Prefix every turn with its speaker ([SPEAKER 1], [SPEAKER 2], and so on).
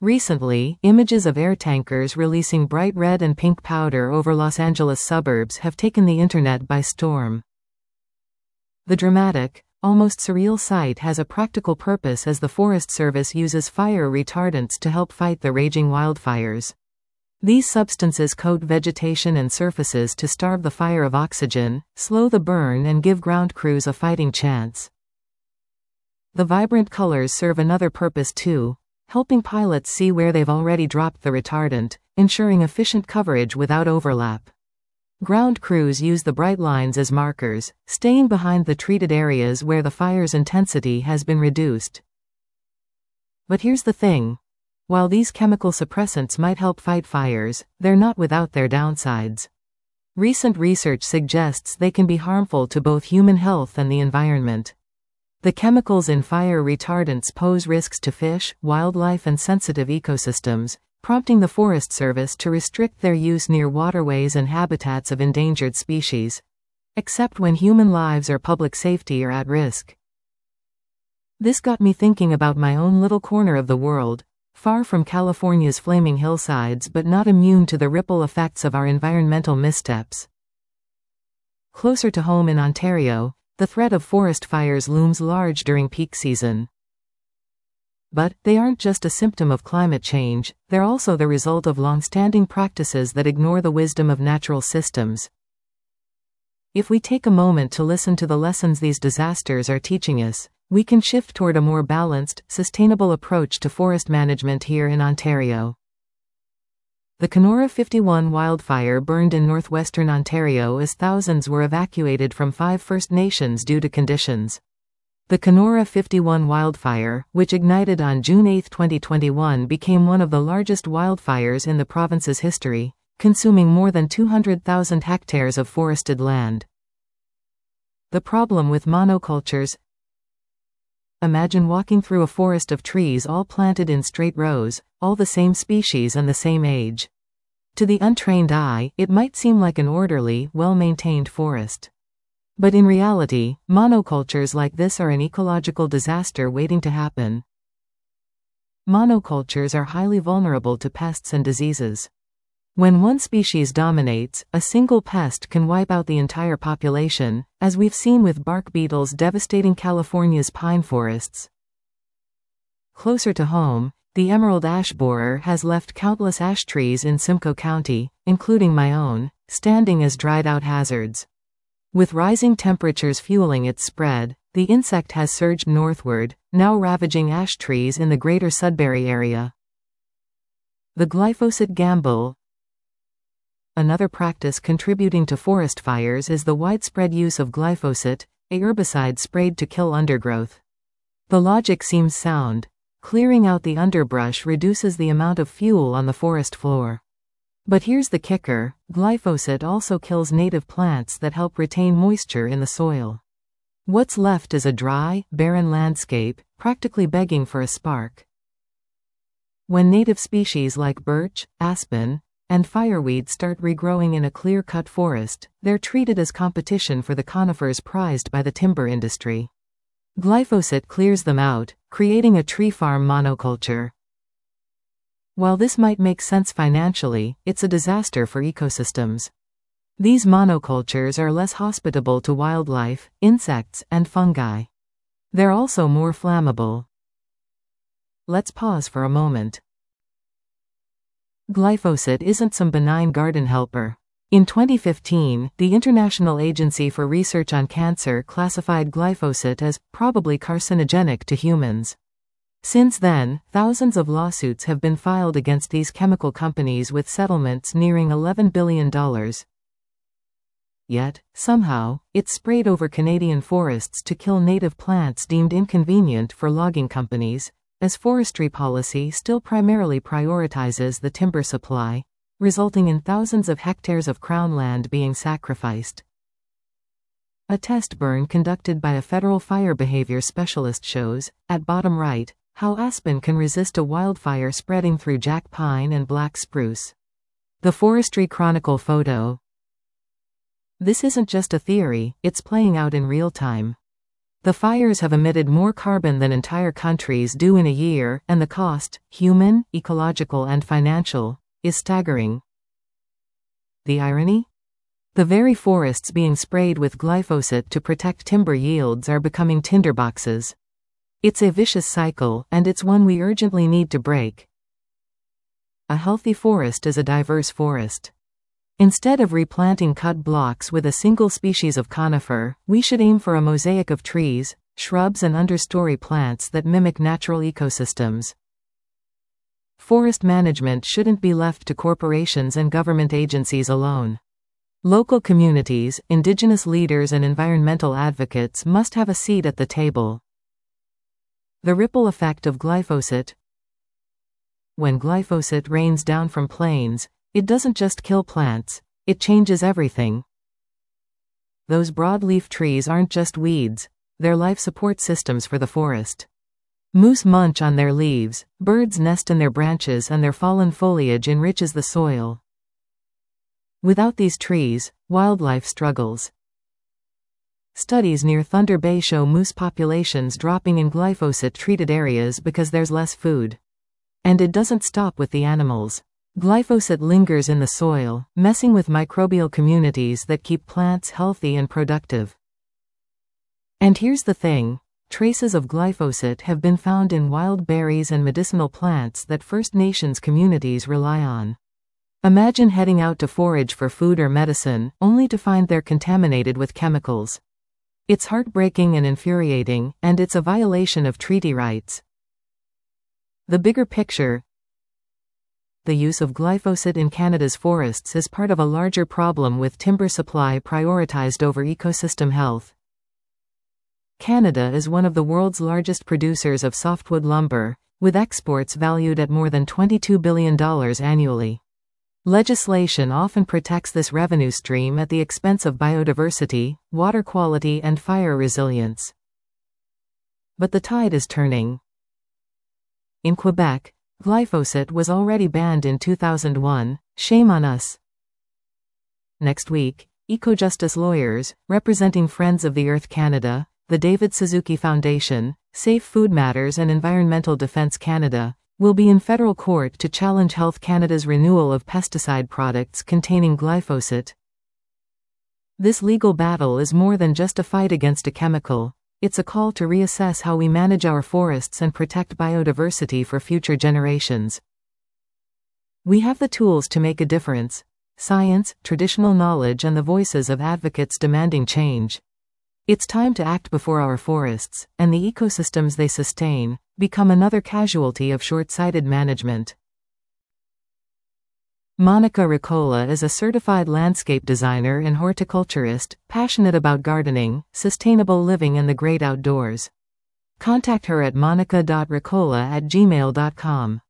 [SPEAKER 1] Recently, images of air tankers releasing bright red and pink powder over Los Angeles suburbs have taken the internet by storm. The dramatic, almost surreal sight has a practical purpose as the Forest Service uses fire retardants to help fight the raging wildfires. These substances coat vegetation and surfaces to starve the fire of oxygen, slow the burn, and give ground crews a fighting chance. The vibrant colors serve another purpose too, helping pilots see where they've already dropped the retardant, ensuring efficient coverage without overlap. Ground crews use the bright lines as markers, staying behind the treated areas where the fire's intensity has been reduced. But here's the thing. While these chemical suppressants might help fight fires, they're not without their downsides. Recent research suggests they can be harmful to both human health and the environment. The chemicals in fire retardants pose risks to fish, wildlife, and sensitive ecosystems, prompting the Forest Service to restrict their use near waterways and habitats of endangered species, except when human lives or public safety are at risk. This got me thinking about my own little corner of the world, far from California's flaming hillsides but not immune to the ripple effects of our environmental missteps. Closer to home in Ontario, the threat of forest fires looms large during peak season. But they aren't just a symptom of climate change, they're also the result of long-standing practices that ignore the wisdom of natural systems. If we take a moment to listen to the lessons these disasters are teaching us, we can shift toward a more balanced, sustainable approach to forest management here in Ontario. The Kenora 51 wildfire burned in northwestern Ontario as thousands were evacuated from 5 First Nations due to conditions. The Kenora 51 wildfire, which ignited on June 8, 2021, became one of the largest wildfires in the province's history, consuming more than 200,000 hectares of forested land. The problem with monocultures. Imagine walking through a forest of trees all planted in straight rows, all the same species and the same age. To the untrained eye, it might seem like an orderly, well-maintained forest. But in reality, monocultures like this are an ecological disaster waiting to happen. Monocultures are highly vulnerable to pests and diseases. When one species dominates, a single pest can wipe out the entire population, as we've seen with bark beetles devastating California's pine forests. Closer to home, the emerald ash borer has left countless ash trees in Simcoe County, including my own, standing as dried-out hazards. With rising temperatures fueling its spread, the insect has surged northward, now ravaging ash trees in the greater Sudbury area. The glyphosate gamble. Another practice contributing to forest fires is the widespread use of glyphosate, a herbicide sprayed to kill undergrowth. The logic seems sound. Clearing out the underbrush reduces the amount of fuel on the forest floor. But here's the kicker, glyphosate also kills native plants that help retain moisture in the soil. What's left is a dry, barren landscape, practically begging for a spark. When native species like birch, aspen, and fireweed start regrowing in a clear-cut forest, they're treated as competition for the conifers prized by the timber industry. Glyphosate clears them out, creating a tree farm monoculture. While this might make sense financially, it's a disaster for ecosystems. These monocultures are less hospitable to wildlife, insects, and fungi. They're also more flammable. Let's pause for a moment. Glyphosate isn't some benign garden helper. In 2015, the International Agency for Research on Cancer classified glyphosate as probably carcinogenic to humans. Since then, thousands of lawsuits have been filed against these chemical companies with settlements nearing $11 billion. Yet, somehow, it's sprayed over Canadian forests to kill native plants deemed inconvenient for logging companies, as forestry policy still primarily prioritizes the timber supply, resulting in thousands of hectares of crown land being sacrificed. A test burn conducted by a federal fire behavior specialist shows, at bottom right, how aspen can resist a wildfire spreading through jack pine and black spruce. The Forestry Chronicle photo. This isn't just a theory, it's playing out in real time. The fires have emitted more carbon than entire countries do in a year, and the cost, human, ecological and financial, is staggering. The irony? The very forests being sprayed with glyphosate to protect timber yields are becoming tinderboxes. It's a vicious cycle, and it's one we urgently need to break. A healthy forest is a diverse forest. Instead of replanting cut blocks with a single species of conifer, we should aim for a mosaic of trees, shrubs and understory plants that mimic natural ecosystems. Forest management shouldn't be left to corporations and government agencies alone. Local communities, indigenous leaders and environmental advocates must have a seat at the table. The ripple effect of glyphosate. When glyphosate rains down from plains, it doesn't just kill plants, it changes everything. Those broadleaf trees aren't just weeds, they're life support systems for the forest. Moose munch on their leaves, birds nest in their branches, and their fallen foliage enriches the soil. Without these trees, wildlife struggles. Studies near Thunder Bay show moose populations dropping in glyphosate-treated areas because there's less food. And it doesn't stop with the animals. Glyphosate lingers in the soil, messing with microbial communities that keep plants healthy and productive. And here's the thing, traces of glyphosate have been found in wild berries and medicinal plants that First Nations communities rely on. Imagine heading out to forage for food or medicine, only to find they're contaminated with chemicals. It's heartbreaking and infuriating, and it's a violation of treaty rights. The bigger picture. The use of glyphosate in Canada's forests is part of a larger problem with timber supply prioritized over ecosystem health. Canada is one of the world's largest producers of softwood lumber, with exports valued at more than $22 billion annually. Legislation often protects this revenue stream at the expense of biodiversity, water quality, and fire resilience. But the tide is turning. In Quebec, glyphosate was already banned in 2001, shame on us. Next week, eco-justice lawyers, representing Friends of the Earth Canada, the David Suzuki Foundation, Safe Food Matters and Environmental Defence Canada, will be in federal court to challenge Health Canada's renewal of pesticide products containing glyphosate. This legal battle is more than just a fight against a chemical. It's a call to reassess how we manage our forests and protect biodiversity for future generations. We have the tools to make a difference: science, traditional knowledge, and the voices of advocates demanding change. It's time to act before our forests, and the ecosystems they sustain, become another casualty of short-sighted management. Monica Ricola is a certified landscape designer and horticulturist, passionate about gardening, sustainable living and the great outdoors. Contact her at monica.ricola@gmail.com.